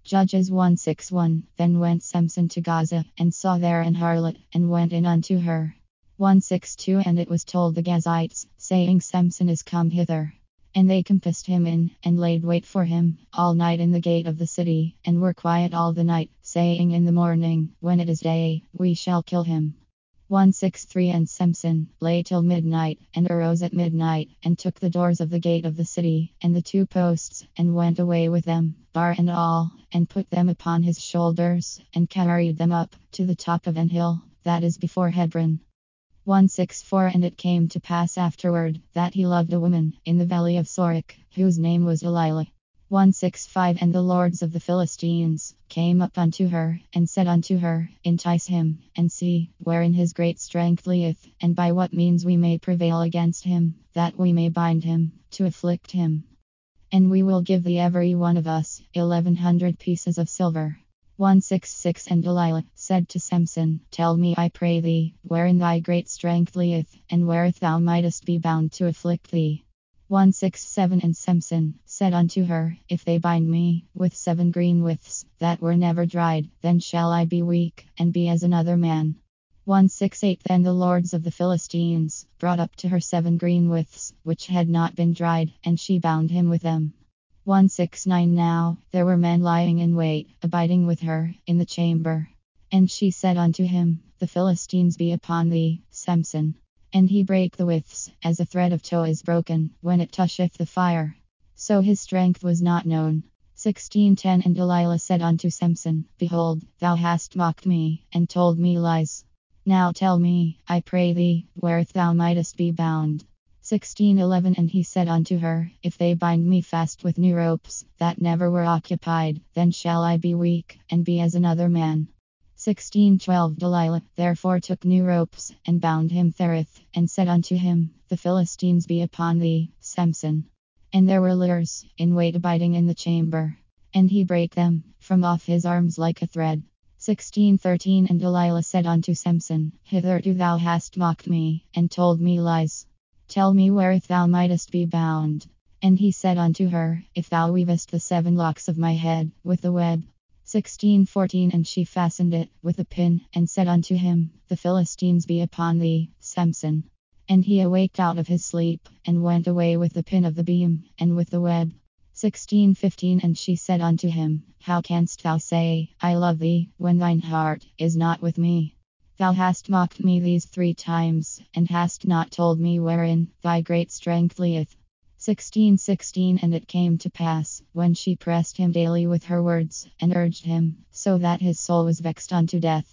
Judges 161. Then went Samson to Gaza, and saw there an harlot, and went in unto her. 162. And it was told the Gazites, saying, Samson is come hither. And they compassed him in, and laid wait for him, all night in the gate of the city, and were quiet all the night, saying, in the morning, when it is day, we shall kill him. 163. And Samson lay till midnight, and arose at midnight, and took the doors of the gate of the city, and the two posts, and went away with them, bar and all, and put them upon his shoulders, and carried them up to the top of an hill, that is before Hebron. 164. And it came to pass afterward, that he loved a woman, in the valley of Sorek, whose name was Delilah. 165. And the lords of the Philistines came up unto her, and said unto her, Entice him, and see, wherein his great strength lieth, and by what means we may prevail against him, that we may bind him, to afflict him. And we will give thee every one of us 1,100 pieces of silver. 166. And Delilah said to Samson, Tell me, I pray thee, wherein thy great strength lieth, and where thou mightest be bound to afflict thee. 167. And Samson said unto her, If they bind me with 7 green withs that were never dried, then shall I be weak, and be as another man. 168. Then the lords of the Philistines brought up to her 7 green withs, which had not been dried, and she bound him with them. 169. Now there were men lying in wait, abiding with her, in the chamber. And she said unto him, The Philistines be upon thee, Samson. And he brake the withs, as a thread of tow is broken, when it toucheth the fire. So his strength was not known. 16:10. And Delilah said unto Samson, Behold, thou hast mocked me, and told me lies. Now tell me, I pray thee, where thou mightest be bound. 16:11. And he said unto her, If they bind me fast with new ropes, that never were occupied, then shall I be weak, and be as another man. 16:12. Delilah therefore took new ropes, and bound him therewith, and said unto him, The Philistines be upon thee, Samson. And there were litters in wait abiding in the chamber. And he brake them from off his arms like a thread. 16:13. And Delilah said unto Samson, Hitherto thou hast mocked me, and told me lies. Tell me where thou mightest be bound. And he said unto her, If thou weavest the 7 locks of my head with the web. 16:14. And she fastened it with a pin, and said unto him, The Philistines be upon thee, Samson. And he awaked out of his sleep, and went away with the pin of the beam, and with the web. 16:15. And she said unto him, How canst thou say, I love thee, when thine heart is not with me? Thou hast mocked me these 3 times, and hast not told me wherein thy great strength lieth. 16:16. And it came to pass, when she pressed him daily with her words, and urged him, so that his soul was vexed unto death.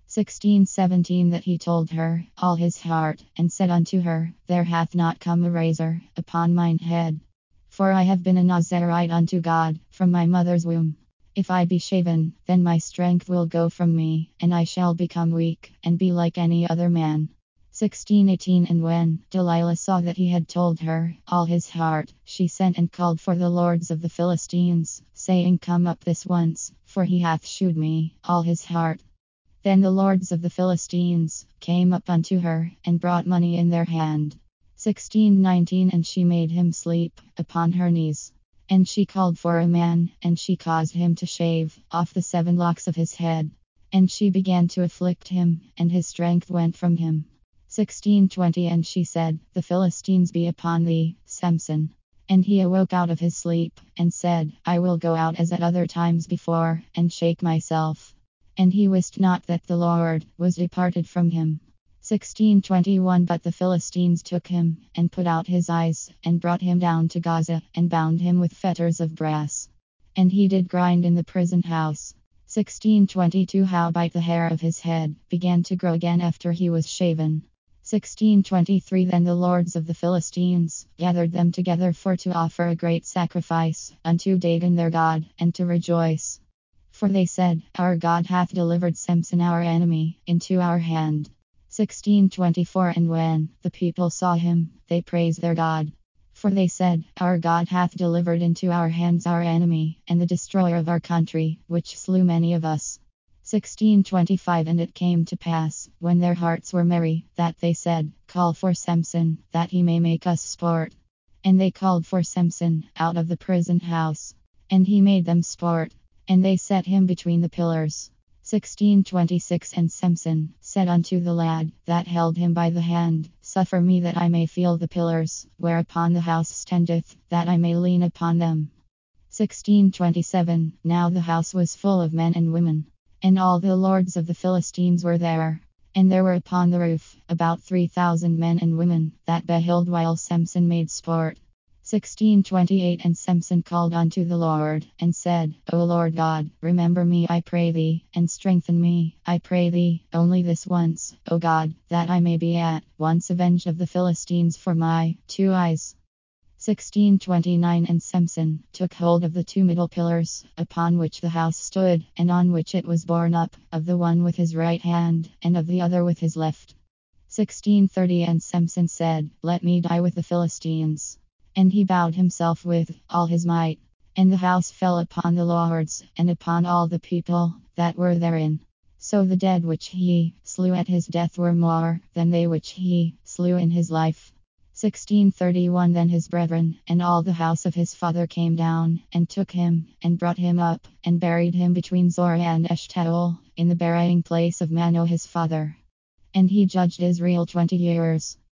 16:17. That he told her all his heart, and said unto her, There hath not come a razor upon mine head. For I have been a Nazarite unto God, from my mother's womb. If I be shaven, then my strength will go from me, and I shall become weak, and be like any other man. 16:18. And when Delilah saw that he had told her all his heart, she sent and called for the lords of the Philistines, saying, Come up this once, for he hath shewed me all his heart. Then the lords of the Philistines came up unto her, and brought money in their hand. 16:19. And she made him sleep upon her knees. And she called for a man, and she caused him to shave off the 7 locks of his head. And she began to afflict him, and his strength went from him. 16:20. And she said, The Philistines be upon thee, Samson. And he awoke out of his sleep, and said, I will go out as at other times before, and shake myself. And he wist not that the Lord was departed from him. 16:21. But the Philistines took him, and put out his eyes, and brought him down to Gaza, and bound him with fetters of brass. And he did grind in the prison house. 16:22. Howbeit the hair of his head began to grow again after he was shaven. 16:23. Then the lords of the Philistines gathered them together for to offer a great sacrifice unto Dagon their God, and to rejoice. For they said, Our God hath delivered Samson our enemy into our hand. 16:24. And when the people saw him, they praised their God. For they said, Our God hath delivered into our hands our enemy, and the destroyer of our country, which slew many of us. 16:25. And it came to pass, when their hearts were merry, that they said, Call for Samson, that he may make us sport. And they called for Samson out of the prison house. And he made them sport. and they set him between the pillars. 1626 And Samson said unto the lad that held him by the hand, Suffer me that I may feel the pillars, whereupon the house standeth, that I may lean upon them. 1627 Now the house was full of men and women, and all the lords of the Philistines were there. And there were upon the roof about 3,000 men and women that beheld while Samson made sport. 1628 And Samson called unto the Lord, and said, O Lord God, remember me, I pray thee, and strengthen me, I pray thee, only this once, O God, that I may be at once avenged of the Philistines for my 2 eyes. 1629 And Samson took hold of the 2 middle pillars, upon which the house stood, and on which it was borne up, of the one with his right hand, and of the other with his left. 1630 And Samson said, Let me die with the Philistines. And he bowed himself with all his might. And the house fell upon the lords, and upon all the people that were therein. So the dead which he slew at his death were more than they which he slew in his life. 1631 Then his brethren and all the house of his father came down, and took him, and brought him up, and buried him between Zorah and Eshtaol, in the burying place of Manoah his father. And he judged Israel 20 years.